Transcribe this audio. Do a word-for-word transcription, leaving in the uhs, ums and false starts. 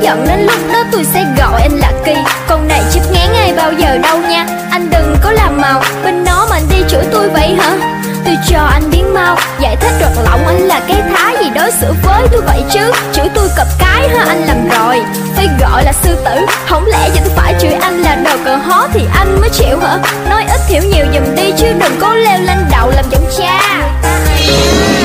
giận đến lúc đó tôi sẽ gọi anh là Kỳ. Còn này chip ngán ai bao giờ đâu nha. Anh đừng có làm màu bên nó mà anh đi chửi tôi vậy hả? Tôi cho anh biến mau, giải thích rất lỏng, anh là cái thái gì đối xử với tôi vậy chứ? Chửi tôi cặp cái ha, anh làm rồi phải gọi là sư tử. Không lẽ giờ tôi phải chửi anh là đồ cờ hó thì anh mới chịu hả? Nói ít hiểu nhiều giùm đi chứ đừng có leo lên đầu làm giọng cha.